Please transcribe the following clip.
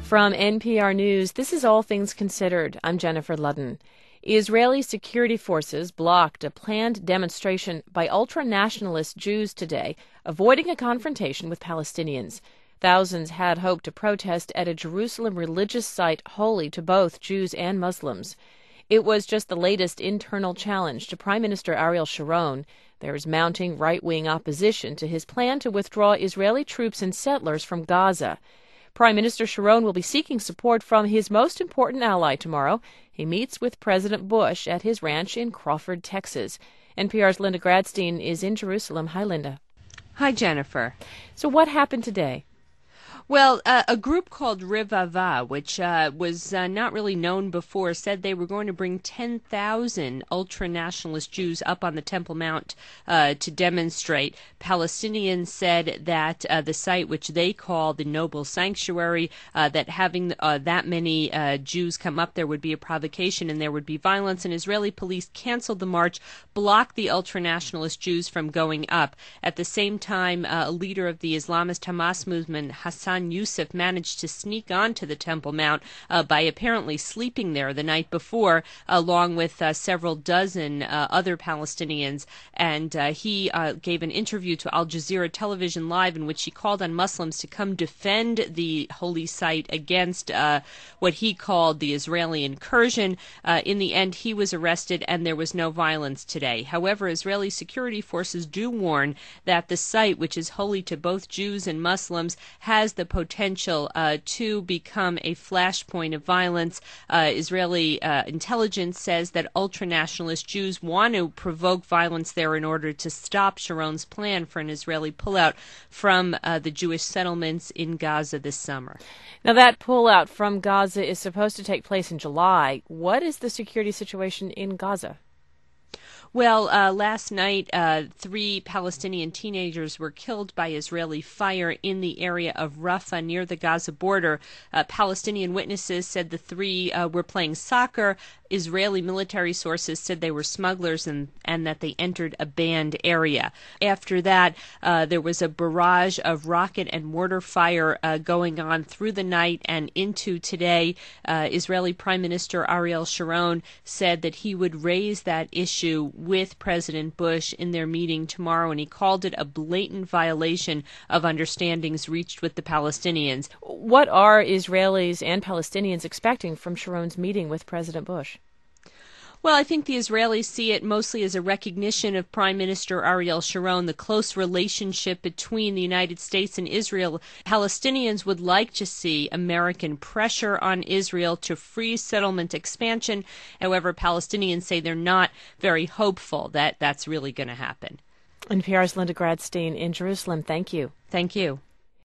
From NPR News, this is All Things Considered. I'm Jennifer Ludden. Israeli security forces blocked a planned demonstration by ultra-nationalist Jews today, avoiding a confrontation with Palestinians. Thousands had hoped to protest at a Jerusalem religious site holy to both Jews and Muslims. It was just the latest internal challenge to Prime Minister Ariel Sharon. There is mounting right-wing opposition to his plan to withdraw Israeli troops and settlers from Gaza. Prime Minister Sharon will be seeking support from his most important ally tomorrow. He meets with President Bush at his ranch in Crawford, Texas. NPR's Linda Gradstein is in Jerusalem. Hi, Linda. Hi, Jennifer. So what happened today? Well, a group called Revava, which was not really known before, said they were going to bring 10,000 ultra-nationalist Jews up on the Temple Mount to demonstrate. Palestinians said that the site, which they call the Noble Sanctuary, that having that many Jews come up there would be a provocation and there would be violence, and Israeli police canceled the march, blocked the ultra-nationalist Jews from going up. At the same time, a leader of the Islamist Hamas movement, Hassan Youssef, managed to sneak onto the Temple Mount by apparently sleeping there the night before, along with several dozen other Palestinians. And he gave an interview to Al Jazeera Television Live in which he called on Muslims to come defend the holy site against what he called the Israeli incursion. In the end, he was arrested and there was no violence today. However, Israeli security forces do warn that the site, which is holy to both Jews and Muslims, has the potential to become a flashpoint of violence. Israeli intelligence says that ultra-nationalist Jews want to provoke violence there in order to stop Sharon's plan for an Israeli pullout from the Jewish settlements in Gaza this summer. Now, that pullout from Gaza is supposed to take place in July. What is the security situation in Gaza? Well, last night, 3 Palestinian teenagers were killed by Israeli fire in the area of Rafah near the Gaza border. Palestinian witnesses said the 3 were playing soccer. Israeli military sources said they were smugglers and that they entered a banned area. After that, there was a barrage of rocket and mortar fire going on through the night and into today. Israeli Prime Minister Ariel Sharon said that he would raise that issue with President Bush in their meeting tomorrow, and he called it a blatant violation of understandings reached with the Palestinians. What are Israelis and Palestinians expecting from Sharon's meeting with President Bush? Well, I think the Israelis see it mostly as a recognition of Prime Minister Ariel Sharon, the close relationship between the United States and Israel. Palestinians would like to see American pressure on Israel to freeze settlement expansion. However, Palestinians say they're not very hopeful that that's really going to happen. NPR's Linda Gradstein in Jerusalem. Thank you. Thank you.